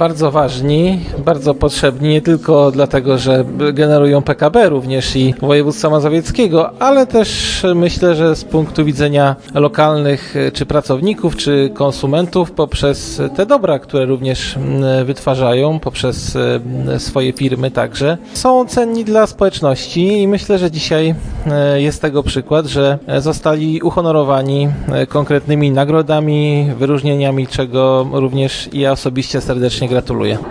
bardzo ważni, bardzo potrzebni, nie tylko dlatego, że generują PKB również i województwa mazowieckiego, ale też myślę, że z punktu widzenia lokalnych czy pracowników, czy konsumentów poprzez te dobra, które również wytwarzają, poprzez swoje firmy także, są cenni dla społeczności i myślę, że dzisiaj jest tego przykład, że zostali uhonorowani konkretnymi nagrodami, wyróżnieniami, czego również ja osobiście serdecznie gratuluję.